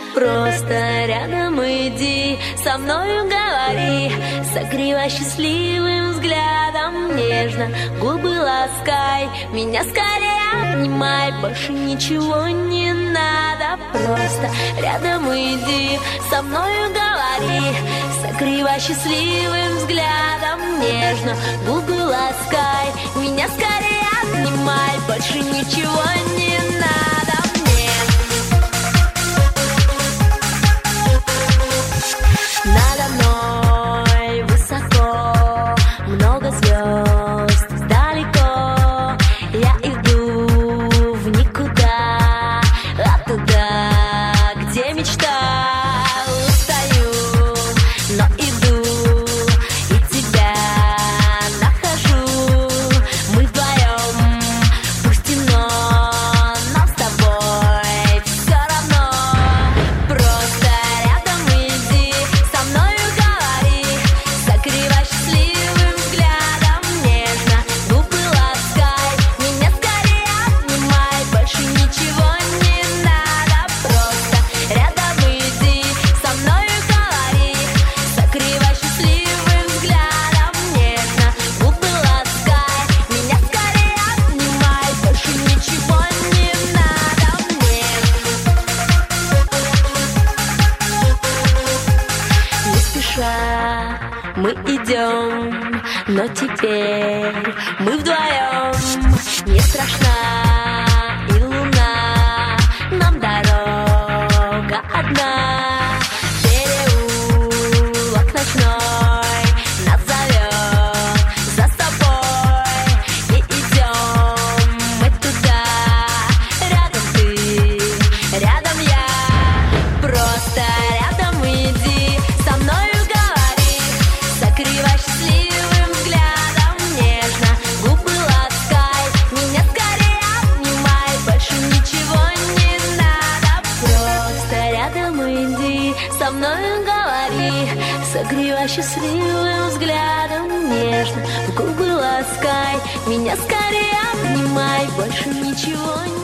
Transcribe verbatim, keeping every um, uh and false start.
Просто рядом иди, со мною говори, согревай счастливым взглядом нежно, губы ласкай, меня скорее обнимай, больше ничего не надо. Просто рядом иди, со мною говори, согревай счастливым взглядом нежно, губы ласкай, меня скорее обнимай, больше ничего не надо мне. Надо мной высоко, много звезд далеко, я иду в никуда, а туда, где мечта. Устаю, но иду и тебя нахожу. Мы вдвоем, пусть темно, но с тобой все равно. Просто рядом иди, со мною говори, согревай счастливым взглядом нежно, губы ласкай, меня скорее обнимай, больше ничего не надо. Просто рядом иди, со мною говори, согревай счастливым взглядом нежно, губы ласкай, меня скорее обнимай, больше ничего не надо мне. Не спеша мы идем, но теперь мы вдвоем. Не страшна и луна, нам дорога одна. Переулок ночной нас зовет за собой, и идем мы туда. Рядом ты, рядом я. Просто рядом иди, со мною говори, согревай счастливым взглядом нежно, губы ласкай, меня скорее обнимай, больше ничего не надо. Просто рядом иди, со мною говори, согревай счастливым взглядом нежно, в губы ласкай, меня скорее обнимай, больше ничего не